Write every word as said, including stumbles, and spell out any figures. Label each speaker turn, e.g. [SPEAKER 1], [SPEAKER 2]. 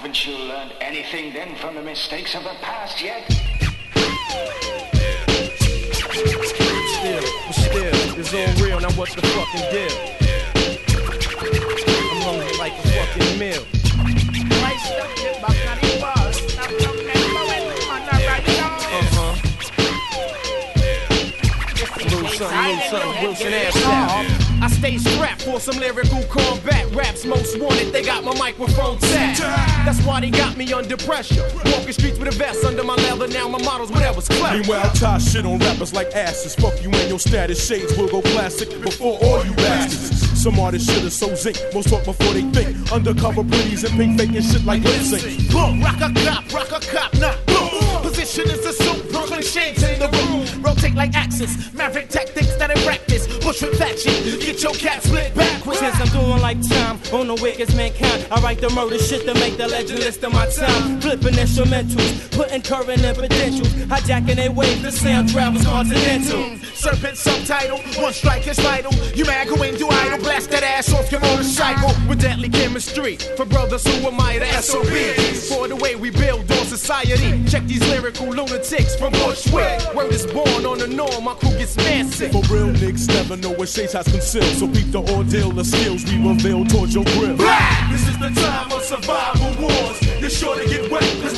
[SPEAKER 1] Haven't you learned anything then from the mistakes of the past yet?
[SPEAKER 2] Still, but still, it's all real, now what's the fucking deal? I'm hungry like a fucking meal. Uh-huh. Lose something, lose something, Wilson ass out. I stay strapped for some lyrical combat. Raps most wanted, they got my microphone tapped. That's why they got me under pressure. Walking streets with a vest under my leather. Now my models, whatever's clever.
[SPEAKER 3] Meanwhile, tie shit on rappers like asses. Fuck you and your status. Shades will go classic before all you bastards. Some artists shit is so zinc. Most talk before they think. Undercover pretties and pink faking shit like lip sync.
[SPEAKER 4] Boom, rock a cop, rock a cop, nah. Boom. Position is a suit, Brooklyn shades in the room. Rotate like axis, maverick tactics that I practice. Push with faction, get your cat split backwards.
[SPEAKER 5] Since I'm doing like time on the wickedest mankind, I write the murder shit to make the legend list of my time. Flipping instrumentals, putting current in potentials, hijacking their waves, the sound travels continental.
[SPEAKER 4] Mm, serpent subtitle, one strike is vital. You mad, go in, do idle, blast that ass off your motorcycle. With deadly chemistry, for brothers who admire the S O B. For the way we build on society. Check these lyrical lunatics from Bushwick. Word is born on the norm, my crew gets massive.
[SPEAKER 3] For real niggas never know what shades has concealed. So peep the ordeal, the skills we reveal towards your grill.
[SPEAKER 4] Blah! This is the time of survival wars. You're sure to get wet.